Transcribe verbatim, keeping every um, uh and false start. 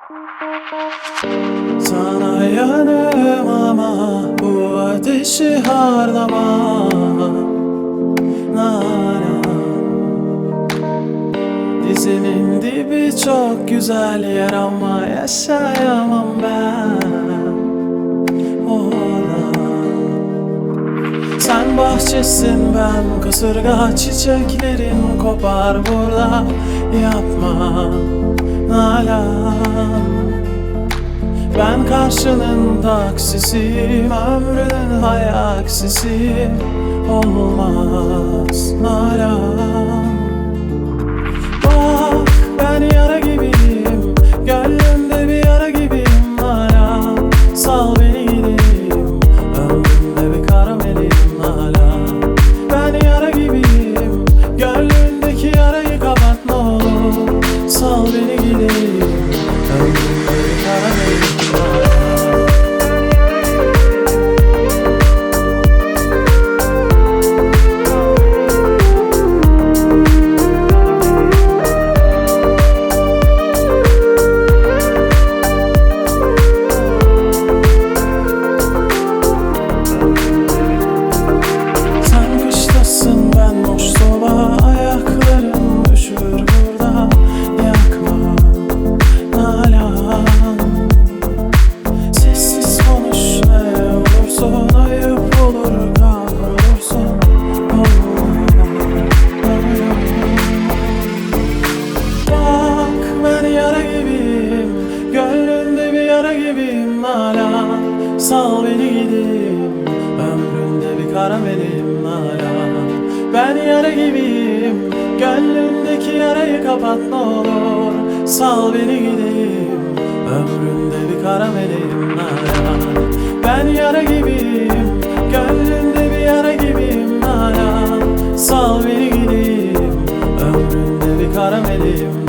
Sana yanım ama bu ateşi harlama Nalan. Dizinin dibi çok güzel yer ama yaşayamam ben orada. Sen bahçesin, ben kasırga, çiçeklerin kopar burada. Yapma Nalan. Ben karşının taksisiyim, ömrünün hayaksisi. Olmaz Nalan. Bak ben yara gibiyim, gönlümde bir yara gibiyim Nalan. Sal beni gideyim, ömrümde bir karamelim Nalan. Ben yara gibiyim, gönlündeki yarayı kapat ne olur. Sal beni gideyim, ömrümde bir karamelim Nalan. Sal beni gideyim, ömründe bir karamelim Nalan. Ben yara gibiyim, gönlündeki yarayı kapat ne olur. Sal beni gideyim, ömründe bir karamelim Nalan. Ben yara gibiyim, gönlünde bir yara gibiyim Nalan. Sal beni gideyim, ömründe bir karamelim